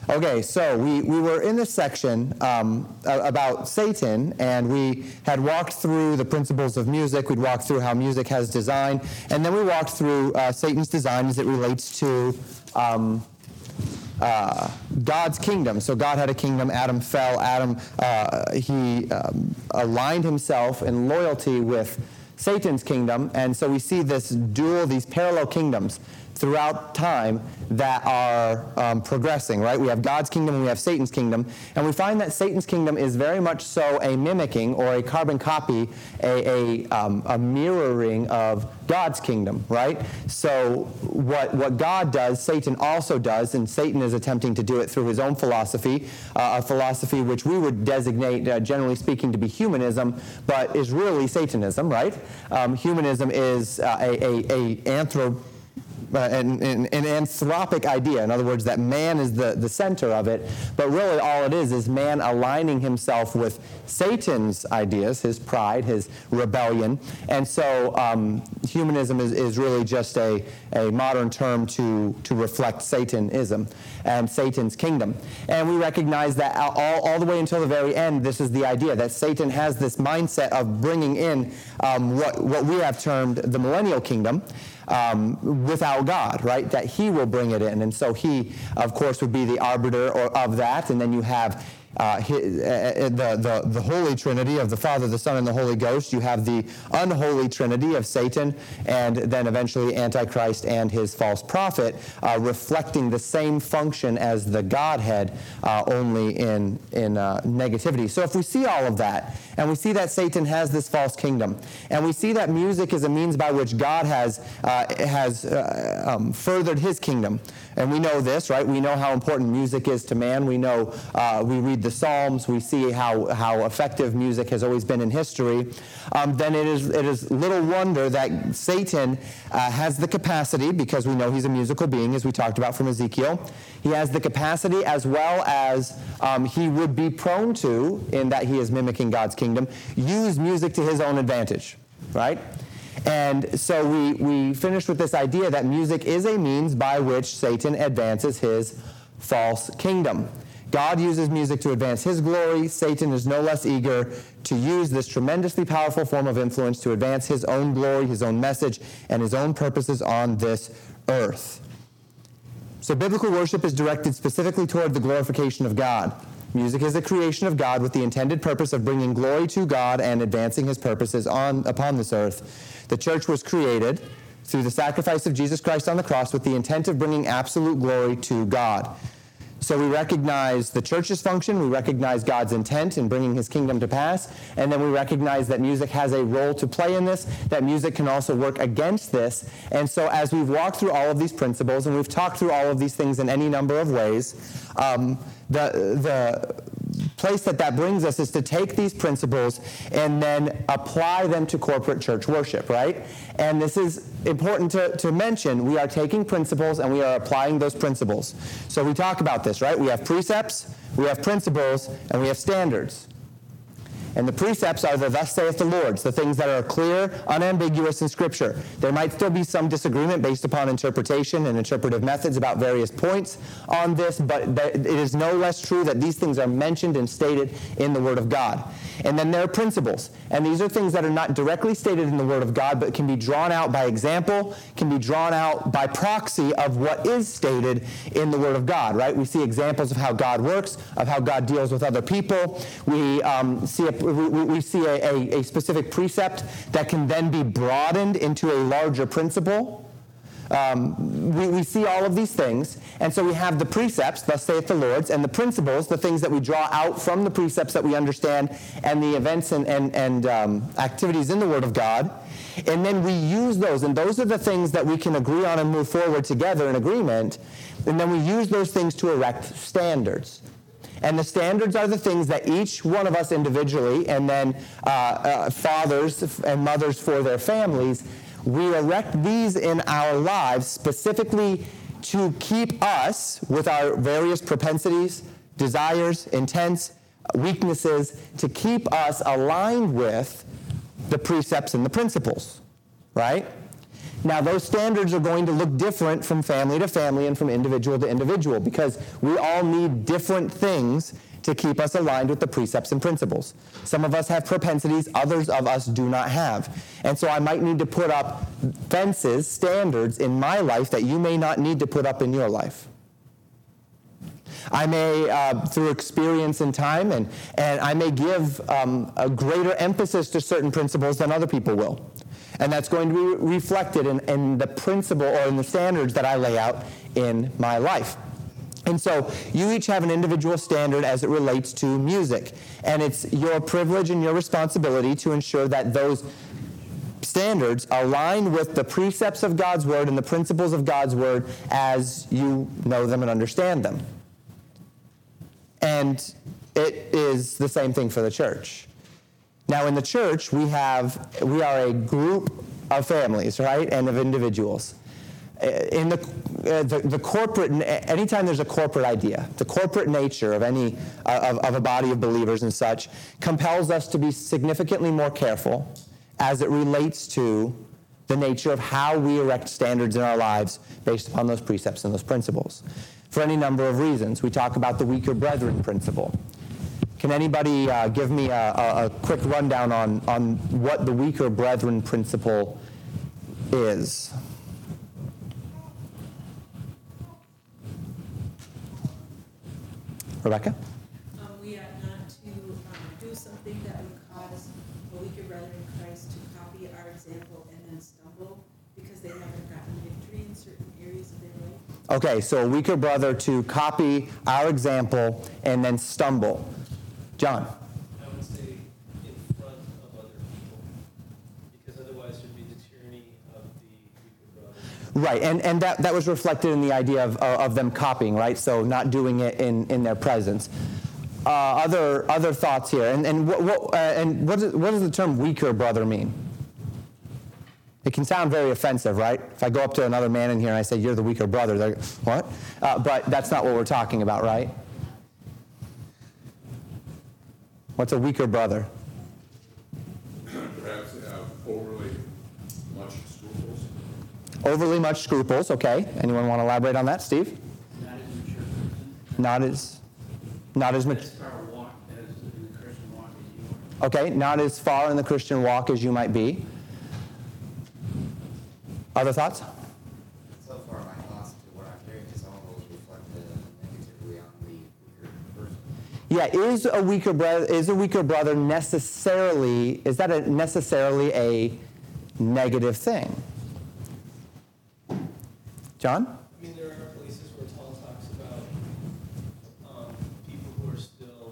Okay, so we were in this section about Satan, and we had walked through the principles of music. We'd walked through how music has design, and then we walked through Satan's design as it relates to God's kingdom. So God had a kingdom, Adam fell. He aligned himself in loyalty with Satan's kingdom, and so we see this dual, these parallel kingdoms throughout time that are progressing, right? We have God's kingdom and we have Satan's kingdom, and we find that Satan's kingdom is very much so a mimicking or a carbon copy, a mirroring of God's kingdom, right? So what God does, Satan also does, and Satan is attempting to do it through his own philosophy, a philosophy which we would designate, generally speaking, to be humanism, but is really Satanism, right? Humanism is an anthropic idea. In other words, that man is the center of it, but really all it is man aligning himself with Satan's ideas, his pride, his rebellion. And so humanism is really just a modern term to reflect Satanism and Satan's kingdom. And we recognize that all the way until the very end, this is the idea, that Satan has this mindset of bringing in what we have termed the millennial kingdom, without God, right? That he will bring it in. And so he, of course, would be the arbiter of that. And then you have the Holy Trinity of the Father, the Son, and the Holy Ghost. You have the unholy Trinity of Satan, and then eventually Antichrist and his false prophet, reflecting the same function as the Godhead, only in negativity. So if we see all of that, and we see that Satan has this false kingdom, and we see that music is a means by which God has furthered his kingdom, and we know this, right? We know how important music is to man. We know, we read the Psalms, we see how effective music has always been in history. Then it is little wonder that Satan has the capacity, because we know he's a musical being, as we talked about from Ezekiel. He has the capacity, as well as he would be prone to, in that he is mimicking God's kingdom, use music to his own advantage, right? And so we finished with this idea that music is a means by which Satan advances his false kingdom. God uses music to advance his glory. Satan is no less eager to use this tremendously powerful form of influence to advance his own glory, his own message, and his own purposes on this earth. So biblical worship is directed specifically toward the glorification of God. Music is a creation of God with the intended purpose of bringing glory to God and advancing his purposes upon this earth. The church was created through the sacrifice of Jesus Christ on the cross with the intent of bringing absolute glory to God. So we recognize the church's function, we recognize God's intent in bringing his kingdom to pass, and then we recognize that music has a role to play in this, that music can also work against this. And so as we've walked through all of these principles, and we've talked through all of these things in any number of ways, the place that brings us is to take these principles and then apply them to corporate church worship, right? And this is important to mention. We are taking principles and we are applying those principles. So we talk about this, right? We have precepts, we have principles, and we have standards. And the precepts are the thus saith the Lord, the things that are clear, unambiguous in Scripture. There might still be some disagreement based upon interpretation and interpretive methods about various points on this, but it is no less true that these things are mentioned and stated in the Word of God. And then there are principles. And these are things that are not directly stated in the Word of God, but can be drawn out by example, can be drawn out by proxy of what is stated in the Word of God, right? We see examples of how God works, of how God deals with other people. We see a specific precept that can then be broadened into a larger principle. We see all of these things, and so we have the precepts, thus saith the Lord, and the principles, the things that we draw out from the precepts that we understand, and the events and activities in the Word of God, and then we use those, and those are the things that we can agree on and move forward together in agreement, and then we use those things to erect standards. And the standards are the things that each one of us individually, and then fathers and mothers for their families, we erect these in our lives specifically to keep us, with our various propensities, desires, intents, weaknesses, to keep us aligned with the precepts and the principles, right? Now, those standards are going to look different from family to family and from individual to individual because we all need different things to keep us aligned with the precepts and principles. Some of us have propensities, others of us do not have. And so I might need to put up fences, standards in my life that you may not need to put up in your life. I may, through experience and time, and I may give a greater emphasis to certain principles than other people will. And that's going to be reflected in the principle or in the standards that I lay out in my life. And so you each have an individual standard as it relates to music. And it's your privilege and your responsibility to ensure that those standards align with the precepts of God's Word and the principles of God's Word as you know them and understand them. And it is the same thing for the church. Now, in the church, we are a group of families, right, and of individuals. In the corporate, anytime there's a corporate idea, the corporate nature of of a body of believers and such compels us to be significantly more careful as it relates to the nature of how we erect standards in our lives based upon those precepts and those principles. For any number of reasons. We talk about the weaker brethren principle. Can anybody give me a quick rundown on what the weaker brethren principle is? Rebecca? We ought not to do something that would cause a weaker brother in Christ to copy our example and then stumble because they haven't gotten victory in certain areas of their life. Okay, so a weaker brother to copy our example and then stumble. John? I would say in front of other people, because otherwise there'd be the tyranny of the weaker brother. Right, and that was reflected in the idea of them copying, right? So not doing it in their presence. Other thoughts here, and what does the term weaker brother mean? It can sound very offensive, right? If I go up to another man in here and I say, you're the weaker brother, they're like, what? But that's not what we're talking about, right? What's a weaker brother? Perhaps overly much scruples. Overly much scruples, okay. Anyone want to elaborate on that, Steve? Not as mature. Not as As far walk as in the Christian walk as you are. okay, not as far in the Christian walk as you might be. Other thoughts? So far, my thoughts to what I'm hearing is almost reflected negatively on the weaker person. Yeah, is a weaker brother necessarily a negative thing? John? I mean, there are places where Paul talks about people who are still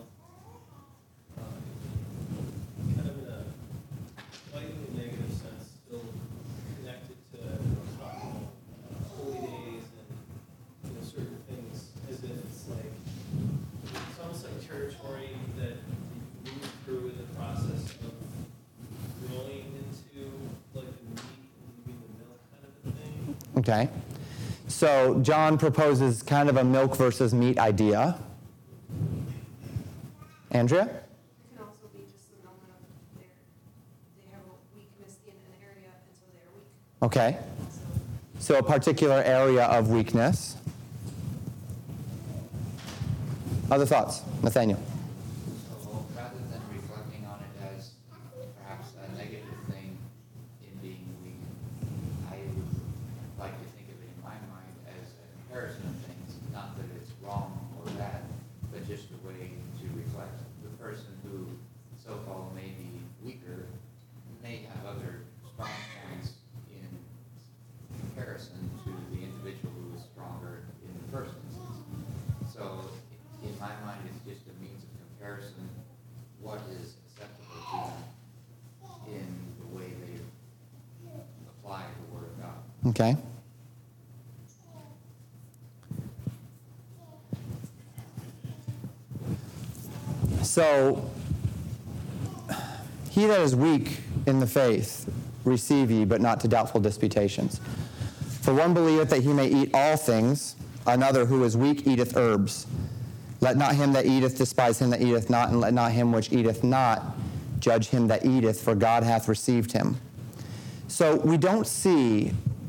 kind of in a slightly negative sense, still connected to holy days and certain things, as if it's like it's almost like territory that you move through in the process of growing into like the meat and leaving the milk kind of a thing. Okay. So John proposes kind of a milk versus meat idea. Andrea? It can also be just the moment of they have a weakness in an area, and so they're weak. Okay. Also, So a particular area of weakness. Other thoughts? Nathaniel? So rather than reflecting on it as perhaps a negative thing in being weak, I would like to think of it in my mind as a comparison of things, not that it's wrong or bad, but just a way to reflect. The person who so-called may be weaker may have other strong points in comparison to the individual who is stronger in the first instance. So in my mind, it's just a means of comparison, what is acceptable to them in the way they apply the Word of God. Okay. So, he that is weak in the faith, receive ye, but not to doubtful disputations. For one believeth that he may eat all things, another who is weak eateth herbs. Let not him that eateth despise him that eateth not, and let not him which eateth not judge him that eateth, for God hath received him. So we don't see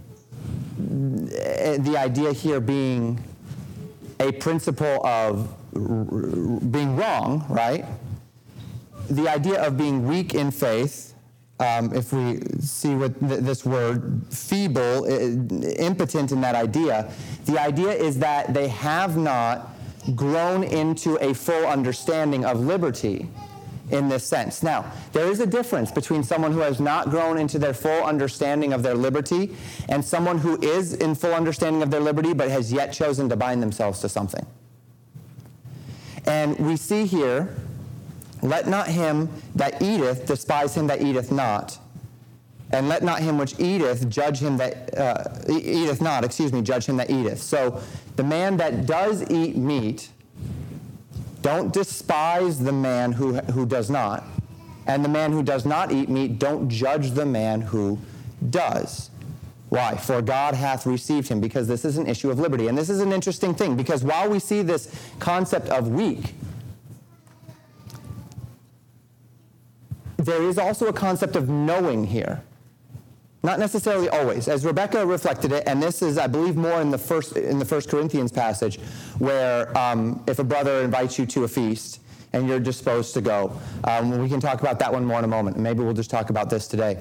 the idea here being a principle of being wrong, right? The idea of being weak in faith, if we see what this word, feeble, impotent in that idea, the idea is that they have not grown into a full understanding of liberty in this sense. Now, there is a difference between someone who has not grown into their full understanding of their liberty and someone who is in full understanding of their liberty but has yet chosen to bind themselves to something. And we see here, let not him that eateth despise him that eateth not, and let not him which eateth judge him that eateth not, judge him that eateth. So the man that does eat meat, don't despise the man who does not. And the man who does not eat meat, don't judge the man who does. Why? For God hath received him, because this is an issue of liberty. And this is an interesting thing, because while we see this concept of weak, there is also a concept of knowing here. Not necessarily always. As Rebecca reflected it, and this is, I believe, more in the First Corinthians passage, where if a brother invites you to a feast and you're disposed to go, we can talk about that one more in a moment. Maybe we'll just talk about this today,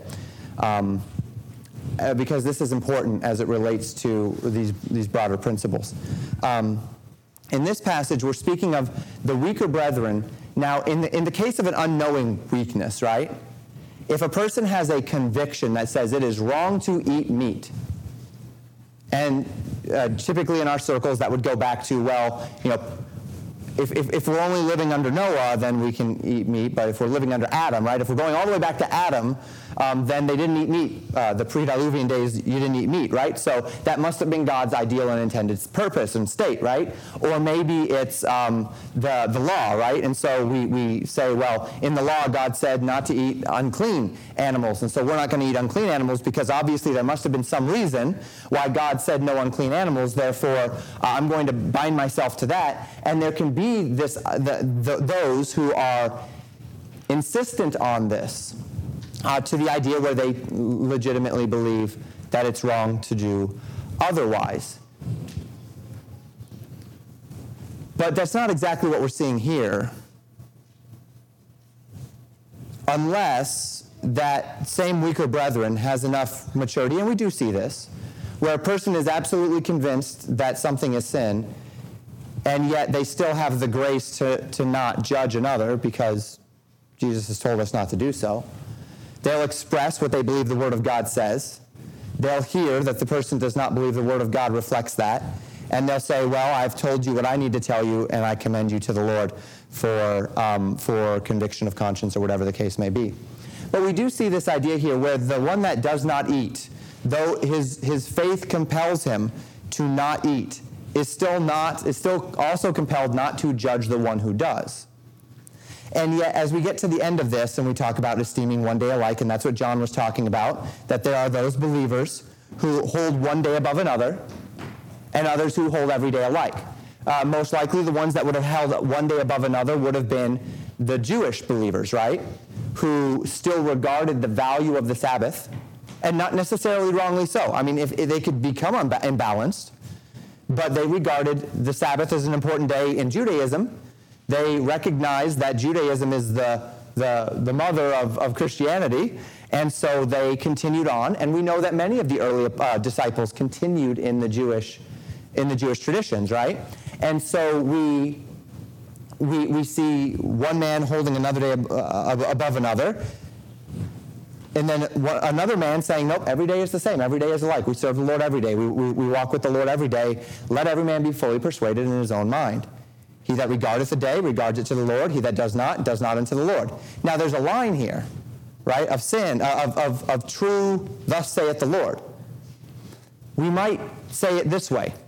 because this is important as it relates to these broader principles. In this passage, we're speaking of the weaker brethren. Now, in the case of an unknowing weakness, right? If a person has a conviction that says it is wrong to eat meat, and typically in our circles that would go back to, well, if we're only living under Noah, then we can eat meat, but if we're living under Adam, right? If we're going all the way back to Adam, then they didn't eat meat. The pre-Diluvian days, you didn't eat meat, right? So that must have been God's ideal and intended purpose and state, right? Or maybe it's the law, right? And so we say, well, in the law, God said not to eat unclean animals, and so we're not going to eat unclean animals because obviously there must have been some reason why God said no unclean animals, therefore I'm going to bind myself to that. And there can be those who are insistent on this, to the idea where they legitimately believe that it's wrong to do otherwise. But that's not exactly what we're seeing here, unless that same weaker brethren has enough maturity, and we do see this, where a person is absolutely convinced that something is sin, and yet they still have the grace to not judge another because Jesus has told us not to do so. They'll express what they believe the Word of God says. They'll hear that the person does not believe the Word of God reflects that. And they'll say, well, I've told you what I need to tell you, and I commend you to the Lord for conviction of conscience or whatever the case may be. But we do see this idea here where the one that does not eat, though his faith compels him to not eat, is still also compelled not to judge the one who does. And yet, as we get to the end of this, and we talk about esteeming one day alike, and that's what John was talking about, that there are those believers who hold one day above another, and others who hold every day alike. Most likely, the ones that would have held one day above another would have been the Jewish believers, right? Who still regarded the value of the Sabbath, and not necessarily wrongly so. I mean, if they could become imbalanced, but they regarded the Sabbath as an important day in Judaism. They recognized that Judaism is the mother of Christianity, and so they continued on. And we know that many of the early disciples continued in the Jewish traditions, right? And so we see one man holding another day above another, and then another man saying, nope, every day is the same. Every day is alike. We serve the Lord every day. We walk with the Lord every day. Let every man be fully persuaded in his own mind. He that regardeth the day regards it to the Lord. He that does not unto the Lord. Now there's a line here, right, of sin, of true, thus saith the Lord. We might say it this way.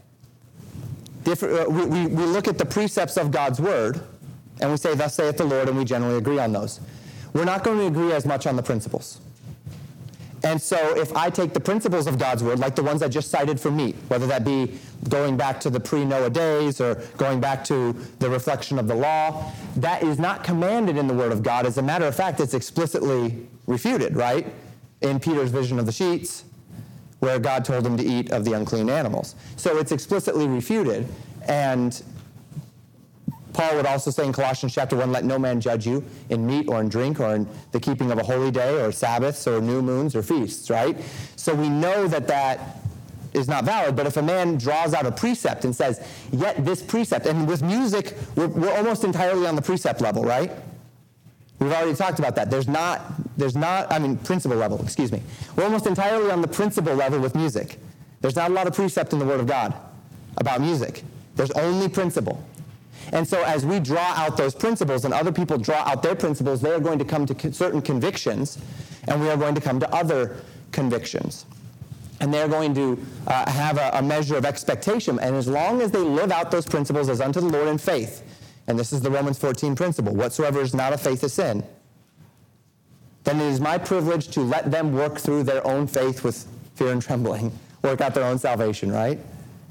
We look at the precepts of God's word, and we say, thus saith the Lord, and we generally agree on those. We're not going to agree as much on the principles. And so if I take the principles of God's word, like the ones I just cited for meat, whether that be going back to the pre-Noah days or going back to the reflection of the law, that is not commanded in the word of God. As a matter of fact, it's explicitly refuted, right? In Peter's vision of the sheets, where God told him to eat of the unclean animals. So it's explicitly refuted. And Paul would also say in Colossians chapter 1, let no man judge you in meat or in drink or in the keeping of a holy day or Sabbaths or new moons or feasts, right? So we know that that is not valid, but if a man draws out a precept and says, yet this precept, and with music, we're almost entirely on the precept level, right? We've already talked about that. Principle level, excuse me. We're almost entirely on the principle level with music. There's not a lot of precept in the Word of God about music. There's only principle. And so as we draw out those principles and other people draw out their principles, they are going to come to certain convictions, and we are going to come to other convictions. And they're going to have a measure of expectation. And as long as they live out those principles as unto the Lord in faith, and this is the Romans 14 principle, whatsoever is not of faith is sin, then it is my privilege to let them work through their own faith with fear and trembling, work out their own salvation, right?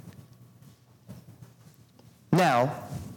Now,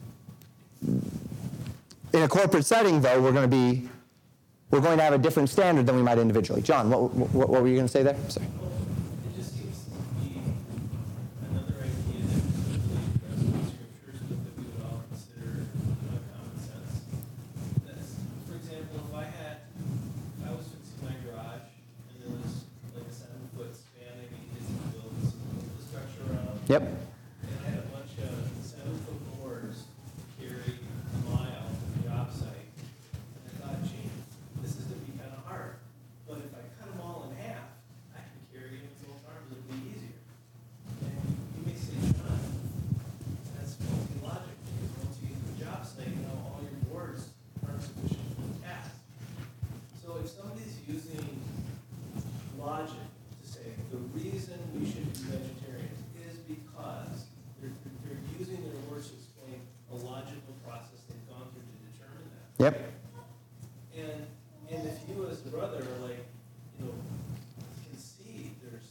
in a corporate setting, though, we're going to have a different standard than we might individually. John, what were you going to say there? Sorry. It just seems to be another idea that was really addressed in the scriptures, but that we would all consider common sense. That's, for example, if I was fixing my garage and there was like a 7-foot span I needed to build the structure around. Yep. And I had a bunch of 7-foot boards carry a mile to the job site. And I thought, gee, this is going to be kind of hard. But if I cut them all in half, I can carry it with both arms. It'll be easier. And you may say, John, that's faulty logic. Because once you get to the job site, you know all your boards aren't sufficient for the task. So if somebody's using logic to say the reason we should be vegetarians is because they're using their words to explain a logical process they've gone through to determine that. Yep. And if you as a brother are like, can see there's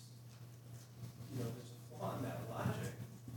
a flaw in that logic,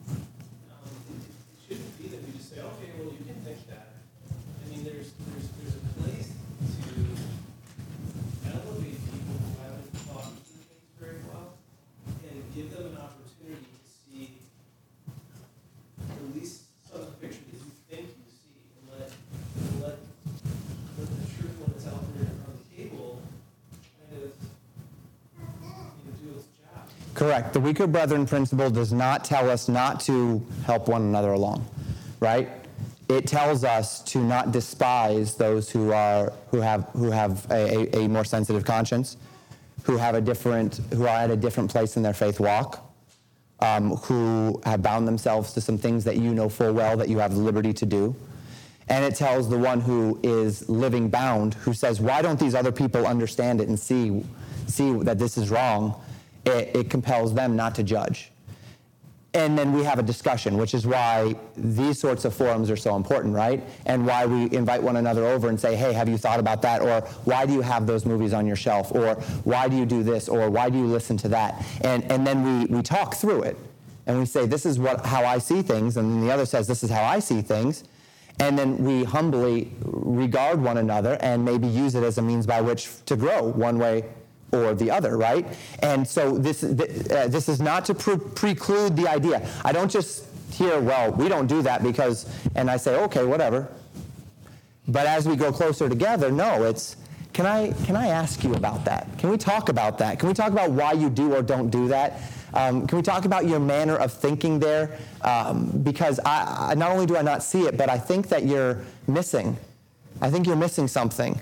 it shouldn't be that we just say, okay, well, you can think that. I mean, there's a place to elevate people who haven't thought through things very well and give them an opportunity to see at least some of the picture that you think you see, and let the truth when it's out there on the table kind of do its job. Correct. The weaker brethren principle does not tell us not to help one another along, right? It tells us to not despise those who have a more sensitive conscience, who are at a different place in their faith walk, who have bound themselves to some things that you know full well that you have the liberty to do. And it tells the one who is living bound, who says, why don't these other people understand it and see that this is wrong? It compels them not to judge. And then we have a discussion, which is why these sorts of forums are so important, right? And why we invite one another over and say, hey, have you thought about that? Or why do you have those movies on your shelf? Or why do you do this? Or why do you listen to that? And then we talk through it. And we say, this is how I see things. And then the other says, this is how I see things. And then we humbly regard one another and maybe use it as a means by which to grow one way or the other, right? And so this is not to preclude the idea. I don't just hear, well, we don't do that because, and I say, okay, whatever. But as we go closer together, no, it's, can I ask you about that? Can we talk about that? Can we talk about why you do or don't do that? Can we talk about your manner of thinking there? Because I not only do I not see it, but I think that you're missing. I think you're missing something.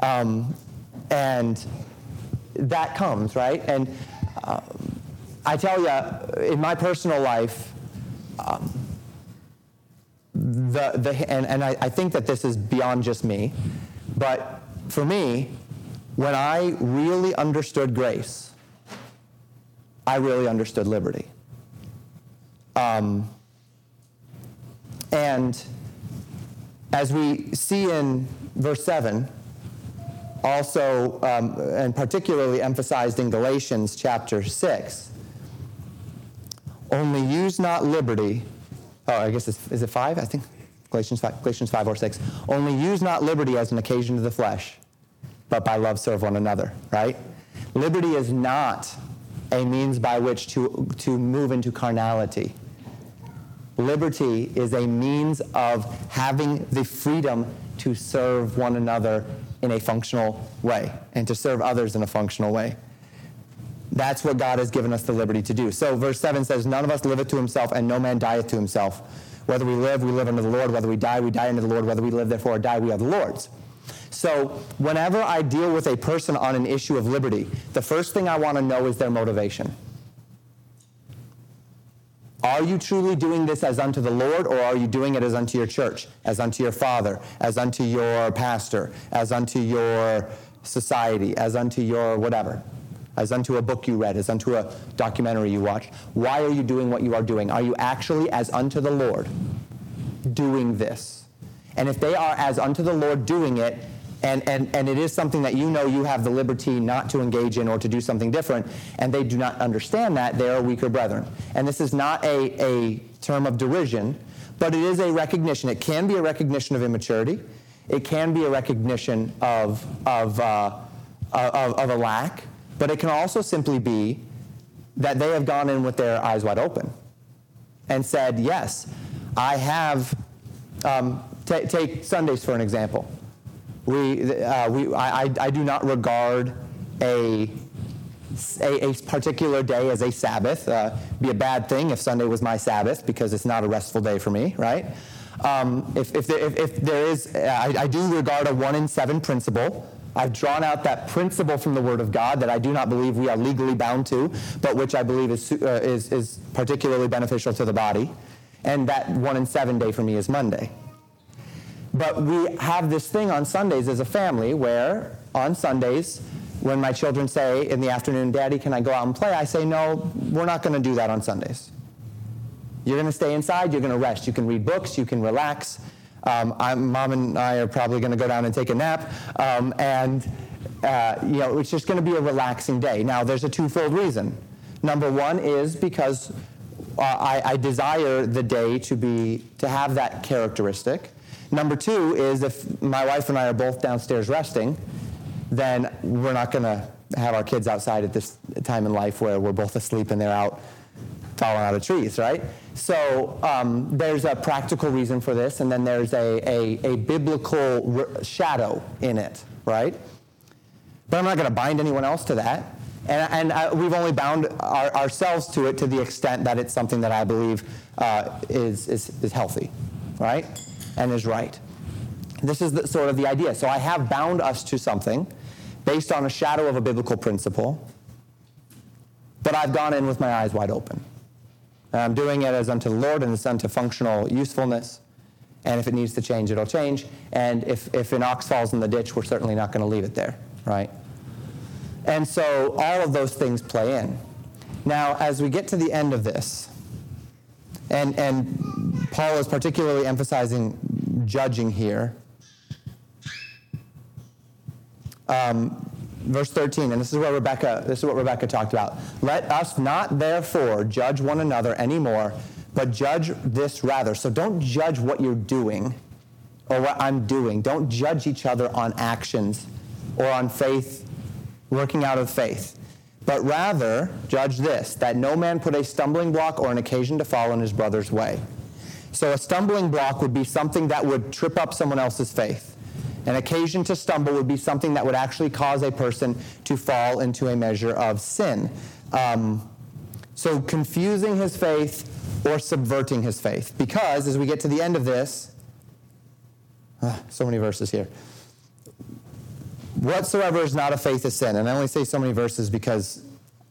And that comes, right? And I tell you, in my personal life, and I think that this is beyond just me, but for me, when I really understood grace, I really understood liberty. And as we see in verse 7, also, and particularly emphasized in Galatians chapter 6, only use not liberty, I guess is it 5? I think Galatians 5 or 6. Only use not liberty as an occasion to the flesh, but by love serve one another, right? Liberty is not a means by which to move into carnality. Liberty is a means of having the freedom to serve one another in a functional way and to serve others in a functional way. That's what God has given us the liberty to do. So verse 7 says, none of us liveth to himself, and no man dieth to himself. Whether we live unto the Lord. Whether we die unto the Lord. Whether we live, therefore, or die, we are the Lord's. So whenever I deal with a person on an issue of liberty, the first thing I want to know is their motivation. Are you truly doing this as unto the Lord, or are you doing it as unto your church, as unto your father, as unto your pastor, as unto your society, as unto your whatever, as unto a book you read, as unto a documentary you watched? Why are you doing what you are doing? Are you actually as unto the Lord doing this? And if they are as unto the Lord doing it, and it is something that you know you have the liberty not to engage in or to do something different, and they do not understand that, they are weaker brethren. And this is not a term of derision, but it is a recognition. It can be a recognition of immaturity. It can be a recognition of a lack, but it can also simply be that they have gone in with their eyes wide open and said, yes, I have, take Sundays for an example. I do not regard a particular day as a Sabbath. Be a bad thing if Sunday was my Sabbath, because it's not a restful day for me, right? If there is, I do regard a 1 in 7 principle. I've drawn out that principle from the Word of God that I do not believe we are legally bound to, but which I believe is particularly beneficial to the body. And that 1 in 7 day for me is Monday. But we have this thing on Sundays as a family where on Sundays, when my children say in the afternoon, Daddy, can I go out and play? I say, no, we're not going to do that on Sundays. You're going to stay inside. You're going to rest. You can read books. You can relax. Mom and I are probably going to go down and take a nap. It's just going to be a relaxing day. Now, there's a twofold reason. Number one is because I desire the day to have that characteristic. Number two is if my wife and I are both downstairs resting, then we're not going to have our kids outside at this time in life where we're both asleep and they're out falling out of trees, right? So there's a practical reason for this, and then there's a biblical shadow in it, right? But I'm not going to bind anyone else to that. And we've only bound ourselves to it to the extent that it's something that I believe is healthy, right? And is right. This is sort of the idea. So I have bound us to something based on a shadow of a biblical principle, but I've gone in with my eyes wide open. And I'm doing it as unto the Lord, and it's unto functional usefulness. And if it needs to change, it'll change. And if an ox falls in the ditch, we're certainly not going to leave it there, right? And so all of those things play in. Now, as we get to the end of this, and Paul is particularly emphasizing judging here. Verse 13, and this is what Rebecca talked about. Let us not therefore judge one another anymore, but judge this rather. So don't judge what you're doing or what I'm doing. Don't judge each other on actions or on faith, working out of faith. But rather, judge this, that no man put a stumbling block or an occasion to fall in his brother's way. So a stumbling block would be something that would trip up someone else's faith. An occasion to stumble would be something that would actually cause a person to fall into a measure of sin. So confusing his faith or subverting his faith. Because as we get to the end of this, so many verses here. Whatsoever is not of faith is sin. And I only say so many verses because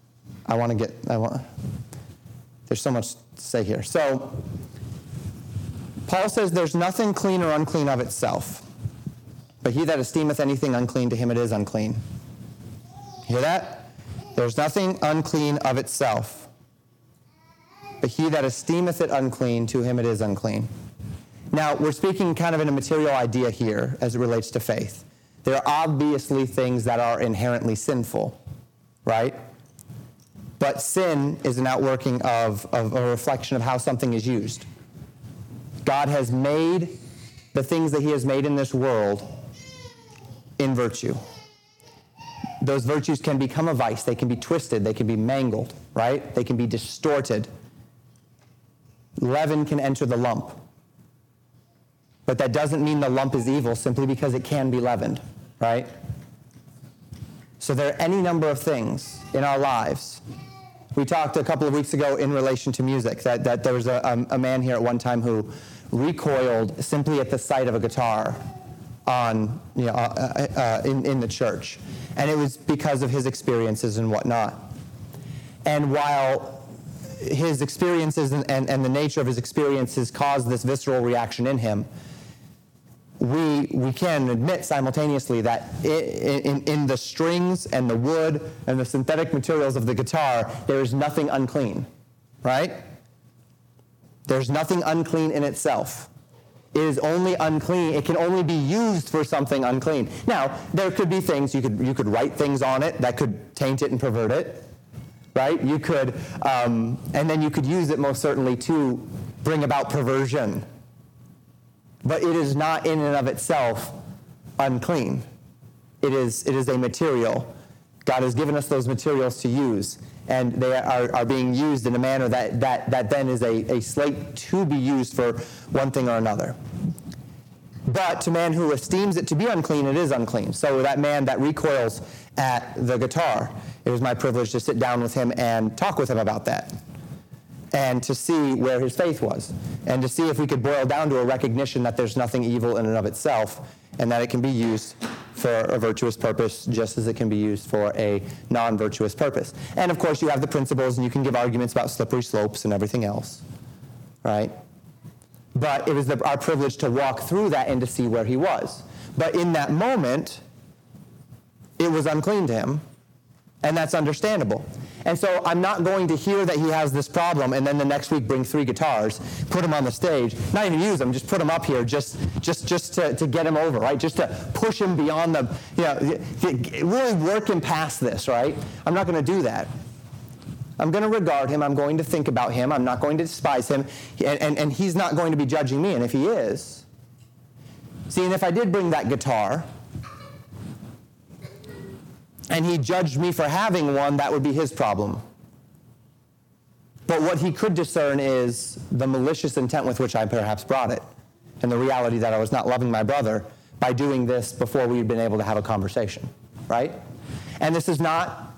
there's so much to say here. So Paul says there's nothing clean or unclean of itself. But he that esteemeth anything unclean, to him it is unclean. Hear that? There's nothing unclean of itself. But he that esteemeth it unclean, to him it is unclean. Now, we're speaking kind of in a material idea here as it relates to faith. There are obviously things that are inherently sinful, right? But sin is an outworking of a reflection of how something is used. God has made the things that he has made in this world in virtue. those virtues can become a vice. They can be twisted. They can be mangled, right? They can be distorted. Leaven can enter the lump. But that doesn't mean the lump is evil simply because it can be leavened, right? So there are any number of things in our lives. We talked a couple of weeks ago in relation to music, that there was a man here at one time who recoiled simply at the sight of a guitar on, in the church. And it was because of his experiences and whatnot. And while his experiences and the nature of his experiences caused this visceral reaction in him, we can admit simultaneously that in the strings and the wood and the synthetic materials of the guitar, there is nothing unclean, right? There's nothing unclean in itself. It is only unclean. It can only be used for something unclean. Now, there could be things, you could write things on it that could taint it and pervert it, right? You could, and then you could use it most certainly to bring about perversion. But it is not in and of itself unclean. It is a material. God has given us those materials to use, and they are being used in a manner that then is a slate to be used for one thing or another. But to man who esteems it to be unclean, it is unclean. So that man that recoils at the guitar, it was my privilege to sit down with him and talk with him about that, and to see where his faith was, and to see if we could boil down to a recognition that there's nothing evil in and of itself, and that it can be used for a virtuous purpose just as it can be used for a non-virtuous purpose. And of course you have the principles, and you can give arguments about slippery slopes and everything else, right? But it was our privilege to walk through that and to see where he was. But in that moment, it was unclean to him, and that's understandable. And so I'm not going to hear that he has this problem and then the next week bring 3 guitars, put them on the stage, not even use them, just put them up here just to get him over, right? Just to push him beyond really work him past this, right? I'm not going to do that. I'm going to regard him. I'm going to think about him. I'm not going to despise him. And he's not going to be judging me. And if he is, see, and if I did bring that guitar, and he judged me for having one, that would be his problem. But what he could discern is the malicious intent with which I perhaps brought it, and the reality that I was not loving my brother by doing this before we had been able to have a conversation, right? And this is not,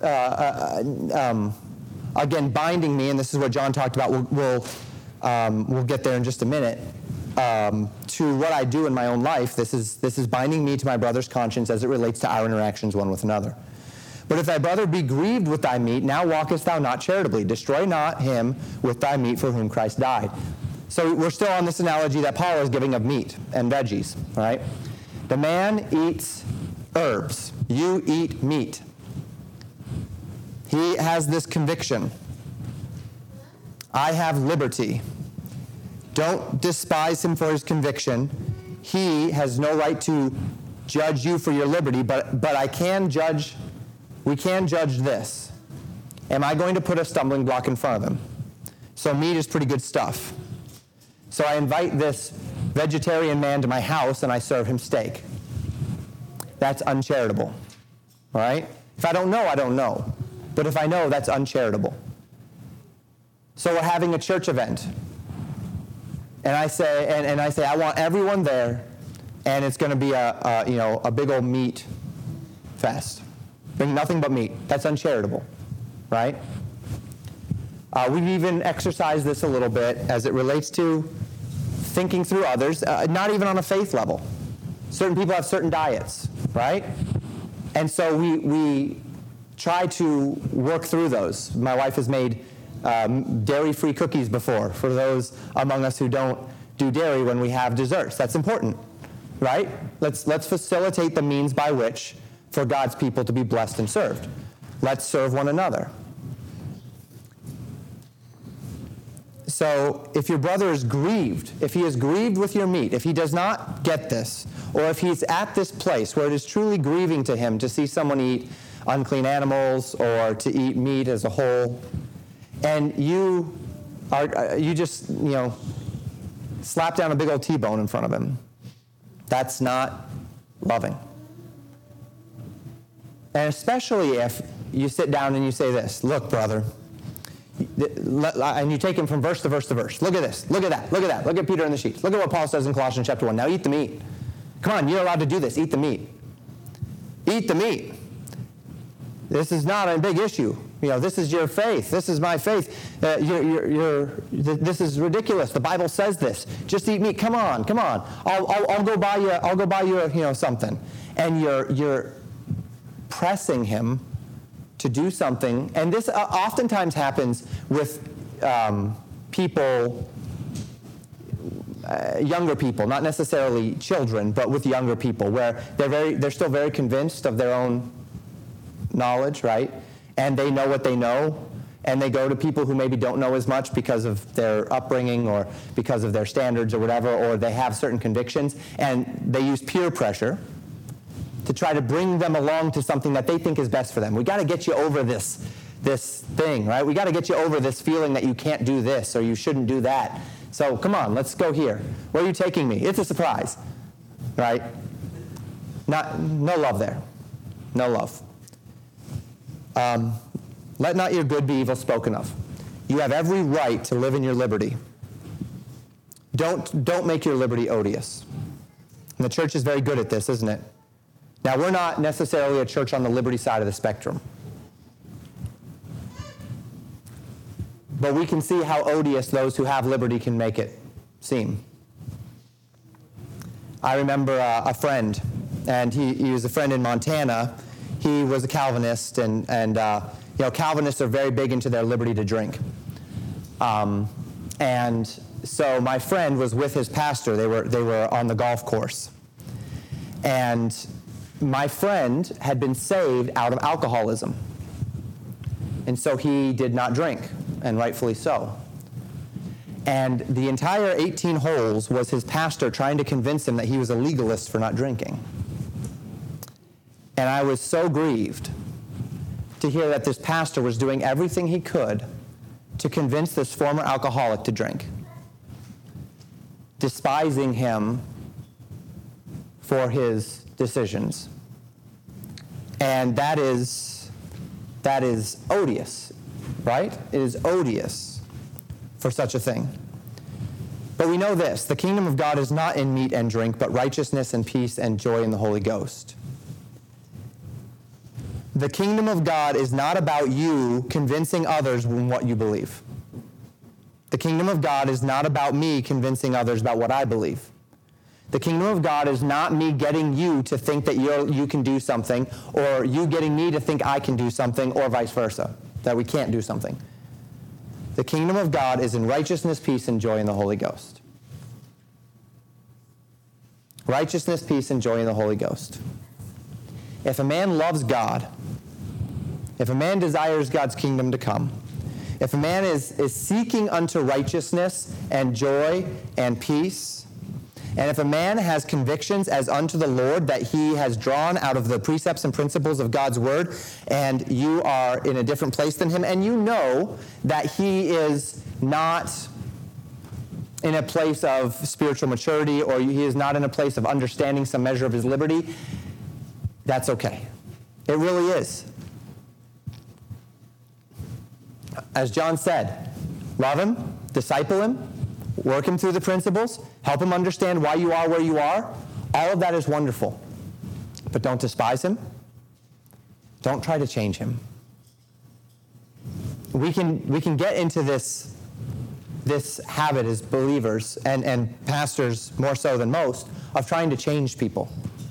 again, binding me, and this is what John talked about. We'll get there in just a minute. To what I do in my own life, this is binding me to my brother's conscience as it relates to our interactions one with another. But if thy brother be grieved with thy meat, now walkest thou not charitably. Destroy not him with thy meat for whom Christ died. So we're still on this analogy that Paul is giving of meat and veggies, right? The man eats herbs. You eat meat. He has this conviction. I have liberty. Don't despise him for his conviction. He has no right to judge you for your liberty, but I can judge. We can judge this. Am I going to put a stumbling block in front of him? So meat is pretty good stuff. So I invite this vegetarian man to my house and I serve him steak. That's uncharitable. All right? If I don't know, I don't know. But if I know, that's uncharitable. So we're having a church event. And I say, I want everyone there, and it's going to be a big old meat fest. Bring nothing but meat. That's uncharitable, right? We've even exercised this a little bit as it relates to thinking through others, not even on a faith level. Certain people have certain diets, right? And so we try to work through those. My wife has made dairy-free cookies before for those among us who don't do dairy when we have desserts. That's important, right? Let's facilitate the means by which for God's people to be blessed and served. Let's serve one another. So if your brother is grieved, if he is grieved with your meat, if he does not get this, or if he's at this place where it is truly grieving to him to see someone eat unclean animals or to eat meat as a whole, and you just slap down a big old T-bone in front of him, that's not loving. And especially if you sit down and you say this, look, brother, and you take him from verse to verse to verse. Look at this. Look at that. Look at that. Look at Peter in the sheets. Look at what Paul says in Colossians chapter 1. Now eat the meat. Come on, you're allowed to do this. Eat the meat. Eat the meat. This is not a big issue. This is your faith. This is my faith. This is ridiculous. The Bible says this. Just eat meat. Come on. I'll go buy you, something. And you're pressing him to do something. And this oftentimes happens with people, younger people, not necessarily children, but with younger people, where they're still very convinced of their own knowledge, right? And they know what they know, and they go to people who maybe don't know as much because of their upbringing or because of their standards or whatever, or they have certain convictions, and they use peer pressure to try to bring them along to something that they think is best for them. We got to get you over this thing, right? We got to get you over this feeling that you can't do this or you shouldn't do that. So come on, let's go here. Where are you taking me? It's a surprise, right? No love there. No love. Let not your good be evil spoken of. You have every right to live in your liberty. Don't make your liberty odious. And the church is very good at this, isn't it? Now, we're not necessarily a church on the liberty side of the spectrum. But we can see how odious those who have liberty can make it seem. I remember a friend, and he was a friend in Montana. He was a Calvinist, and Calvinists are very big into their liberty to drink. And so my friend was with his pastor. They were on the golf course. And my friend had been saved out of alcoholism. And so he did not drink, and rightfully so. And the entire 18 holes was his pastor trying to convince him that he was a legalist for not drinking. And I was so grieved to hear that this pastor was doing everything he could to convince this former alcoholic to drink, despising him for his decisions. And that is odious, right? It is odious for such a thing. But we know this: the kingdom of God is not in meat and drink, but righteousness and peace and joy in the Holy Ghost. The kingdom of God is not about you convincing others in what you believe. The kingdom of God is not about me convincing others about what I believe. The kingdom of God is not me getting you to think that you can do something, or you getting me to think I can do something, or vice versa, that we can't do something. The kingdom of God is in righteousness, peace, and joy in the Holy Ghost. Righteousness, peace, and joy in the Holy Ghost. If a man loves God, if a man desires God's kingdom to come, if a man is seeking unto righteousness and joy and peace, and if a man has convictions as unto the Lord that he has drawn out of the precepts and principles of God's word, and you are in a different place than him, and you know that he is not in a place of spiritual maturity, or he is not in a place of understanding some measure of his liberty, that's okay. It really is. As John said, love him, disciple him, work him through the principles, help him understand why you are where you are. All of that is wonderful. But don't despise him. Don't try to change him. We can get into this habit as believers, and pastors more so than most, of trying to change people.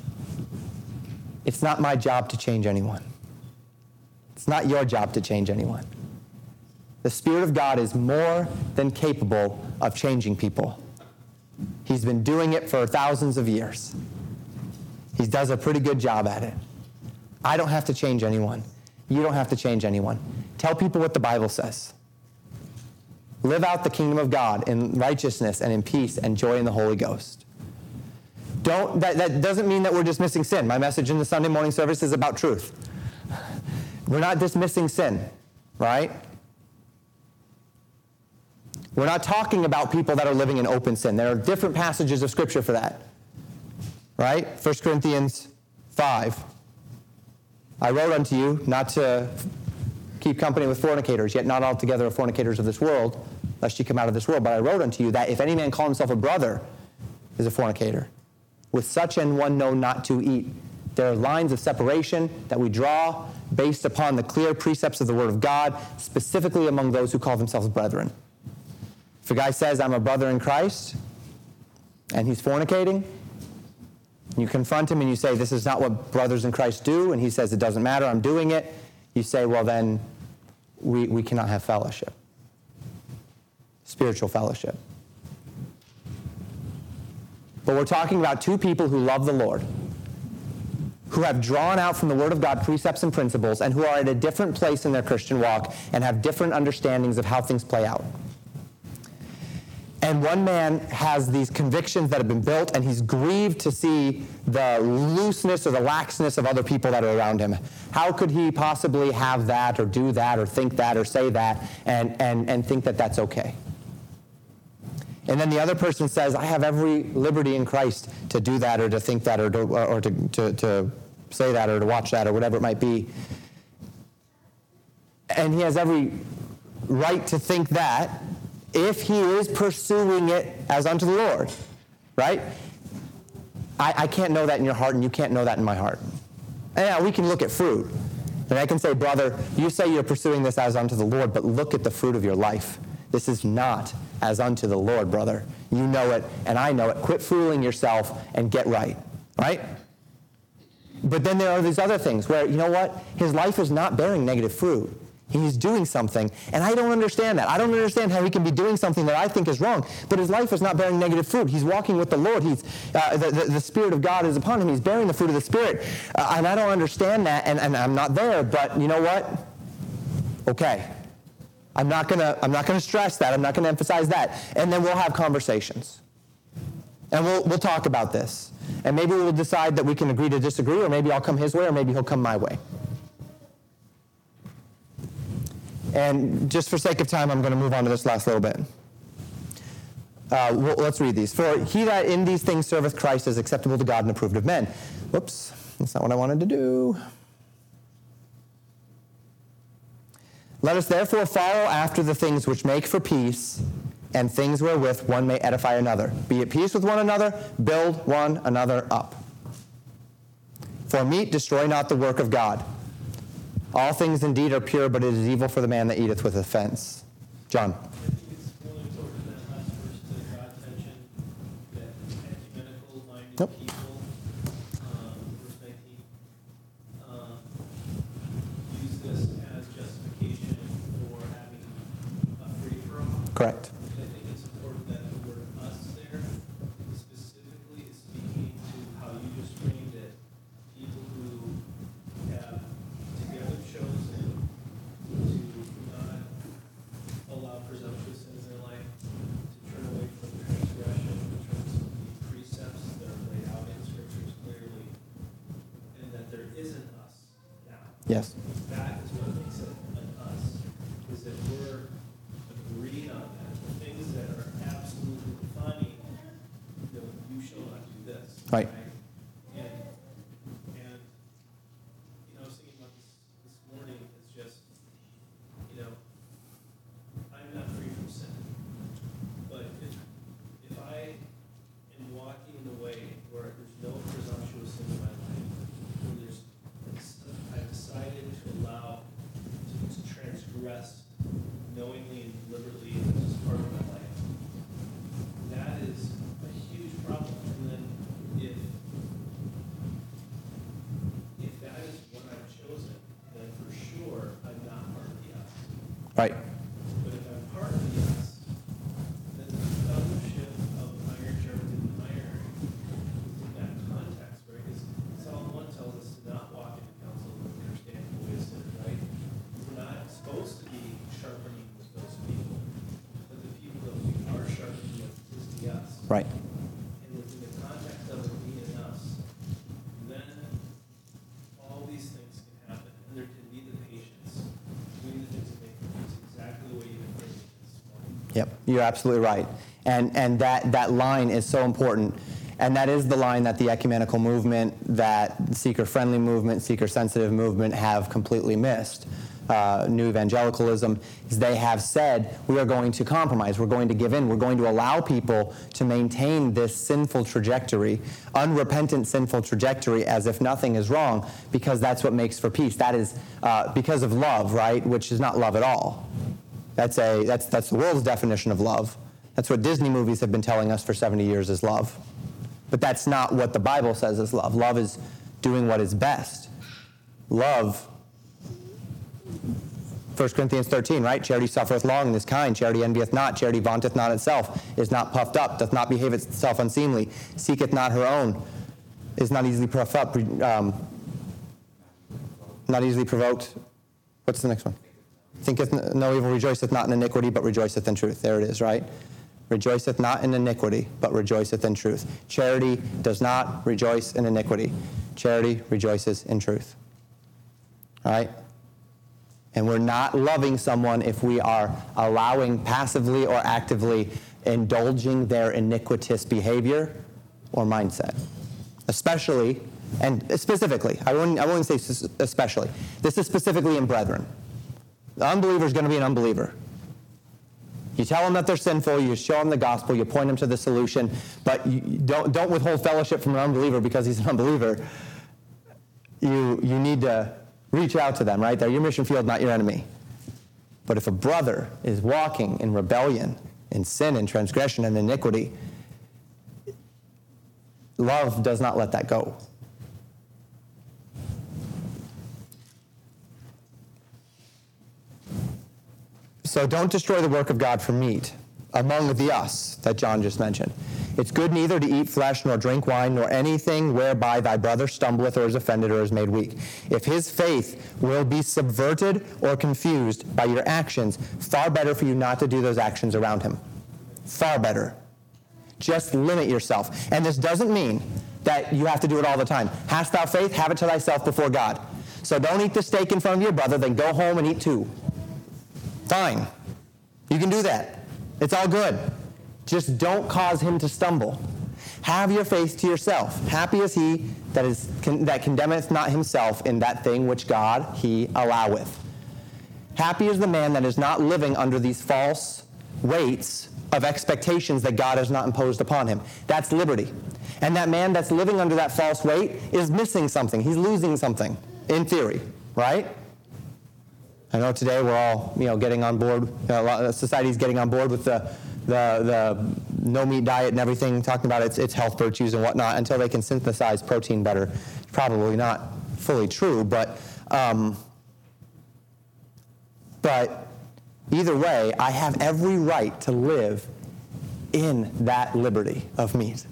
It's not my job to change anyone. It's not your job to change anyone. The Spirit of God is more than capable of changing people. He's been doing it for thousands of years. He does a pretty good job at it. I don't have to change anyone. You don't have to change anyone. Tell people what the Bible says. Live out the kingdom of God in righteousness and in peace and joy in the Holy Ghost. That doesn't mean that we're dismissing sin. My message in the Sunday morning service is about truth. We're not dismissing sin, right? We're not talking about people that are living in open sin. There are different passages of Scripture for that, right? 1 Corinthians 5. I wrote unto you not to keep company with fornicators, yet not altogether of fornicators of this world, lest ye come out of this world. But I wrote unto you that if any man call himself a brother is a fornicator. With such an one know not to eat. There are lines of separation that we draw based upon the clear precepts of the Word of God, specifically among those who call themselves brethren. If a guy says, I'm a brother in Christ, and he's fornicating, you confront him and you say, this is not what brothers in Christ do, and he says, it doesn't matter, I'm doing it, you say, well then, we cannot have fellowship. Spiritual fellowship. But we're talking about two people who love the Lord, who have drawn out from the Word of God precepts and principles, and who are at a different place in their Christian walk and have different understandings of how things play out. And one man has these convictions that have been built, and he's grieved to see the looseness or the laxness of other people that are around him. How could he possibly have that or do that or think that or say that and think that that's okay? And then the other person says, I have every liberty in Christ to do that or to think that or to say that or to watch that or whatever it might be. And he has every right to think that if he is pursuing it as unto the Lord, right? I can't know that in your heart, and you can't know that in my heart. And yeah, we can look at fruit. And I can say, brother, you say you're pursuing this as unto the Lord, but look at the fruit of your life. This is not as unto the Lord, brother. You know it, and I know it. Quit fooling yourself and get right, right? But then there are these other things where, you know what? His life is not bearing negative fruit. He's doing something, and I don't understand that. I don't understand how he can be doing something that I think is wrong, but his life is not bearing negative fruit. He's walking with the Lord. He's the Spirit of God is upon him. He's bearing the fruit of the Spirit, and I don't understand that, and I'm not there, but you know what? Okay. I'm not gonna stress that. I'm not gonna emphasize that. And then we'll have conversations. And we'll talk about this. And maybe we'll decide that we can agree to disagree, or maybe I'll come his way, or maybe he'll come my way. And just for sake of time, I'm going to move on to this last little bit. Let's read these. For he that in these things serveth Christ is acceptable to God and approved of men. Whoops, that's not what I wanted to do. Let us therefore follow after the things which make for peace, and things wherewith one may edify another. Be at peace with one another, build one another up. For meat destroy not the work of God. All things indeed are pure, but it is evil for the man that eateth with offense. John. I think it's really important that last verse that God mentioned, that ecumenical-minded Nope. people, verse 19, use this as justification for having a free-for-all. Correct. I think it's important that the word us there specifically is speaking to how you just framed it. People who have together chosen to not allow presumptuous sins in their life, to turn away from transgression in terms of the precepts that are laid out in scriptures clearly, and that there isn't us now. Yes. That is what makes it an us, is that we're agreed on that. The things that are absolutely defining, you shall not do this. Right. And I was thinking about this morning, it's just, I'm not free from sin. But if I am walking in a way where there's no presumptuous sin in my life, where I've decided to allow to transgress knowingly and deliberately as part of my life, that is a huge problem. And then if that is what I've chosen, then for sure I'm not part of the us. Right. But if I'm part of the us, then the fellowship of iron sharpened iron within that context, right? Because Psalm 1 tells us to not walk in the counsel of the understanding the way of sin, right? We're not supposed to be sharpening with those people, but the people that we are sharpening with is the us. Right. And within the context of it being in us, then all these things can happen, and there can be the patience doing the things that make peace exactly the way you've been thinking this morning. Yep, you're absolutely right. And that line is so important. And that is the line that the ecumenical movement, that the seeker-friendly movement, seeker-sensitive movement have completely missed. New evangelicalism, is they have said, we are going to compromise, we're going to give in, we're going to allow people to maintain this sinful trajectory, unrepentant sinful trajectory, as if nothing is wrong, because that's what makes for peace. That is because of love, right? Which is not love at all. That's the world's definition of love. That's what Disney movies have been telling us for 70 years is love. But that's not what the Bible says is love. Love is doing what is best. Love, 1 Corinthians 13, right? Charity suffereth long and is kind. Charity envieth not. Charity vaunteth not itself. Is not puffed up. Doth not behave itself unseemly. Seeketh not her own. Is not easily puffed up. Not easily provoked. What's the next one? Thinketh no evil. Rejoiceth not in iniquity, but rejoiceth in truth. There it is, right? Rejoiceth not in iniquity, but rejoiceth in truth. Charity does not rejoice in iniquity. Charity rejoices in truth. All right? And we're not loving someone if we are allowing passively or actively indulging their iniquitous behavior or mindset. Especially, and specifically, I wouldn't say especially. This is specifically in brethren. The unbeliever is going to be an unbeliever. You tell them that they're sinful, you show them the gospel, you point them to the solution, but you don't withhold fellowship from an unbeliever because he's an unbeliever. You need to reach out to them, right? They're your mission field, not your enemy. But if a brother is walking in rebellion, in sin, and transgression, and iniquity, love does not let that go. So don't destroy the work of God for meat, among the us that John just mentioned. It's good neither to eat flesh, nor drink wine, nor anything whereby thy brother stumbleth, or is offended, or is made weak. If his faith will be subverted or confused by your actions, far better for you not to do those actions around him. Far better. Just limit yourself. And this doesn't mean that you have to do it all the time. Hast thou faith? Have it to thyself before God. So don't eat the steak in front of your brother, then go home and eat two. Fine. You can do that. It's all good. Just don't cause him to stumble. Have your faith to yourself. Happy is he that condemneth not himself in that thing which God he alloweth. Happy is the man that is not living under these false weights of expectations that God has not imposed upon him. That's liberty. And that man that's living under that false weight is missing something. He's losing something, in theory, right? I know today we're all, getting on board. A lot of society's getting on board with the no meat diet and everything, talking about its health virtues and whatnot, until they can synthesize protein better. It's probably not fully true, but either way, I have every right to live in that liberty of meat.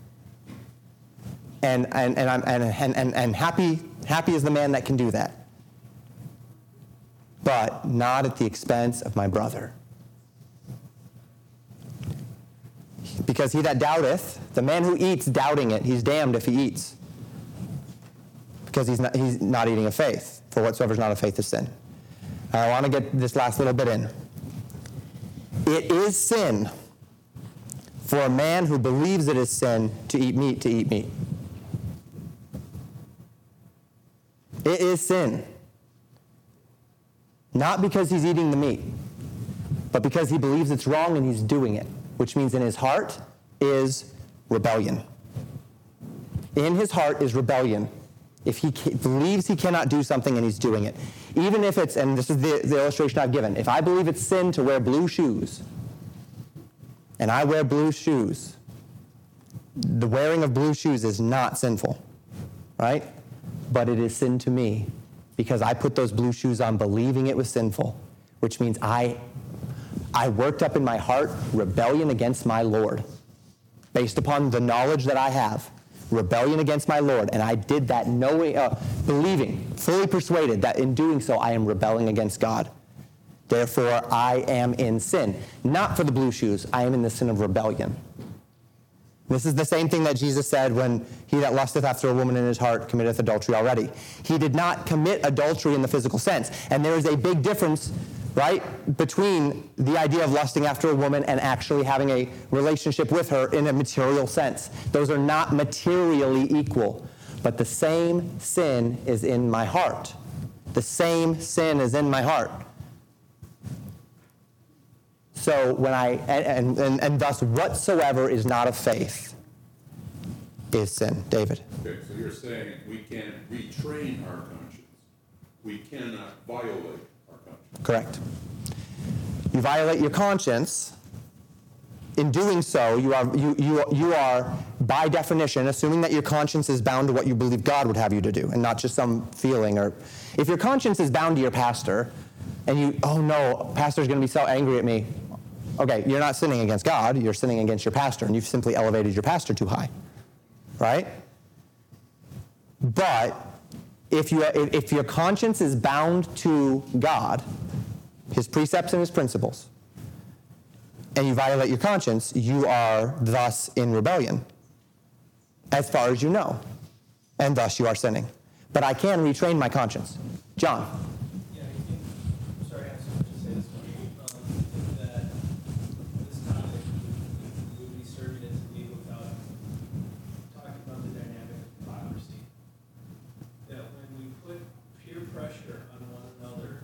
And happy is the man that can do that. But not at the expense of my brother. Because he that doubteth, the man who eats doubting it, he's damned if he eats. Because he's not eating of faith. For whatsoever is not of faith is sin. I want to get this last little bit in. It is sin for a man who believes it is sin to eat meat. It is sin. Not because he's eating the meat, but because he believes it's wrong and he's doing it, which means in his heart is rebellion. In his heart is rebellion. If he believes he cannot do something and he's doing it. Even if it's, and this is the illustration I've given, if I believe it's sin to wear blue shoes, and I wear blue shoes, the wearing of blue shoes is not sinful, right? But it is sin to me. Because I put those blue shoes on believing it was sinful, which means I worked up in my heart rebellion against my Lord. Based upon the knowledge that I have, rebellion against my Lord, and I did that knowing, believing, fully persuaded that in doing so I am rebelling against God. Therefore, I am in sin. Not for the blue shoes, I am in the sin of rebellion. This is the same thing that Jesus said when he that lusteth after a woman in his heart committeth adultery already. He did not commit adultery in the physical sense. And there is a big difference right? Between the idea of lusting after a woman and actually having a relationship with her in a material sense. Those are not materially equal, but the same sin is in my heart. The same sin is in my heart. So when and thus whatsoever is not of faith is sin. David. Okay, so you're saying we can retrain our conscience. We cannot violate our conscience. Correct. You violate your conscience. In doing so, you are by definition assuming that your conscience is bound to what you believe God would have you to do, and not just some feeling. Or if your conscience is bound to your pastor, and oh no, pastor's going to be so angry at me. Okay, you're not sinning against God. You're sinning against your pastor, and you've simply elevated your pastor too high, right? But if your conscience is bound to God, His precepts and His principles, and you violate your conscience, you are thus in rebellion, as far as you know, and thus you are sinning. But I can retrain my conscience. John. Yeah, I think, sorry, I have so much to say this morning. I think that this topic would be serving it to me without talking about the dynamic of hypocrisy. That when we put peer pressure on one another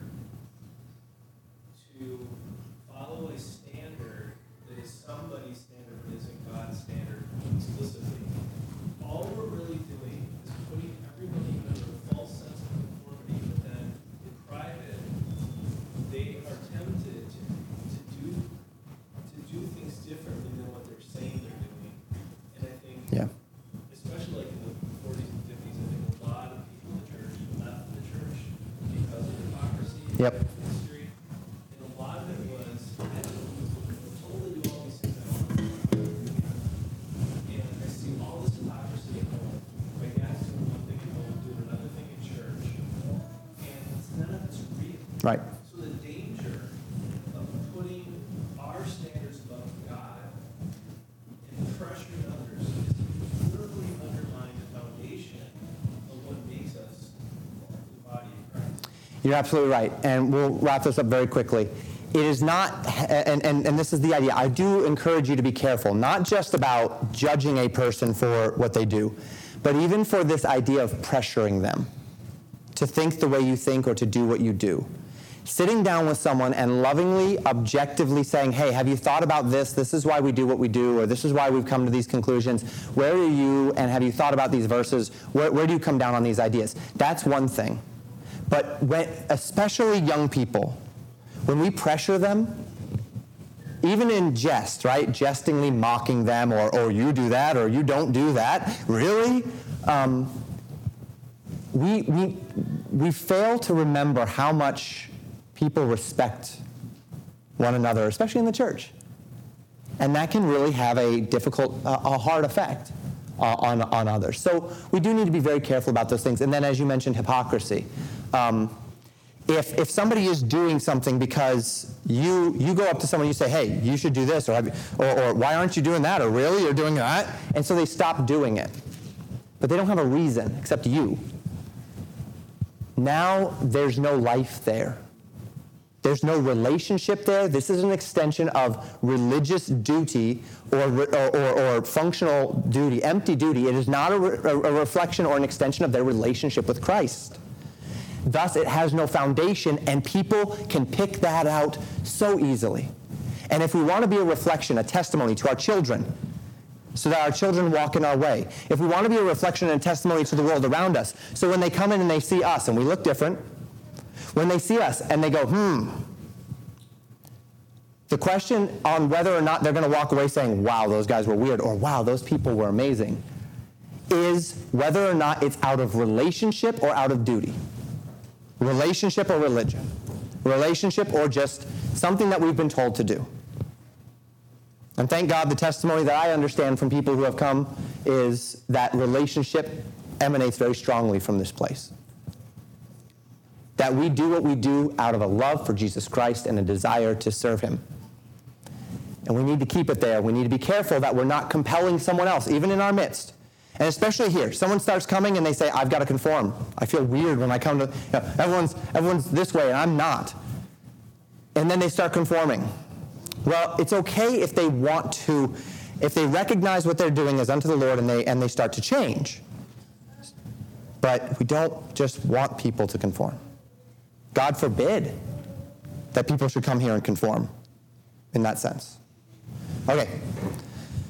to follow a standard that is somebody's standard but isn't God's standard explicitly, all we're really doing is putting everybody under a false sense of conformity, but then in private, they are tempted to do things differently than what they're saying they're doing. And I think, especially like in the 40s and 50s, I think a lot of people in the church left the church because of hypocrisy and history. And a lot of it was, I totally do all these things I want to do. And I see all this hypocrisy at home. My dad's doing one thing at home, doing another thing in church. And none of it's real. Right. So the danger of putting our standards above God and pressuring others is to literally undermine the foundation of what makes us the body of Christ. You're absolutely right, and we'll wrap this up very quickly. It is not, and this is the idea, I do encourage you to be careful, not just about judging a person for what they do, but even for this idea of pressuring them to think the way you think or to do what you do. Sitting down with someone and lovingly, objectively saying, hey, have you thought about this? This is why we do what we do, or this is why we've come to these conclusions. Where are you, and have you thought about these verses? Where do you come down on these ideas? That's one thing. But when, especially young people, when we pressure them, even in jest, right? Jestingly mocking them, or you do that, or you don't do that. Really? We fail to remember how much people respect one another, especially in the church. And that can really have a difficult, a hard effect on others. So we do need to be very careful about those things. And then, as you mentioned, hypocrisy. If somebody is doing something because you go up to someone and you say, hey, you should do this, or why aren't you doing that, or really, you're doing that, and so they stop doing it. But they don't have a reason except you. Now there's no life there. There's no relationship there. This is an extension of religious duty or functional duty, empty duty. It is not a reflection or an extension of their relationship with Christ. Thus, it has no foundation, and people can pick that out so easily. And if we want to be a reflection, a testimony to our children, so that our children walk in our way, if we want to be a reflection and testimony to the world around us, so when they come in and they see us and we look different, when they see us and they go, the question on whether or not they're going to walk away saying, wow, those guys were weird, or wow, those people were amazing, is whether or not it's out of relationship or out of duty. Relationship or religion. Relationship or just something that we've been told to do. And thank God the testimony that I understand from people who have come is that relationship emanates very strongly from this place. That we do what we do out of a love for Jesus Christ and a desire to serve Him. And we need to keep it there. We need to be careful that we're not compelling someone else, even in our midst. And especially here, someone starts coming and they say, I've got to conform. I feel weird when I come to, everyone's this way and I'm not. and then they start conforming. Well, it's okay if they want to, if they recognize what they're doing is unto the Lord and they start to change. But we don't just want people to conform. God forbid that people should come here and conform in that sense. Okay.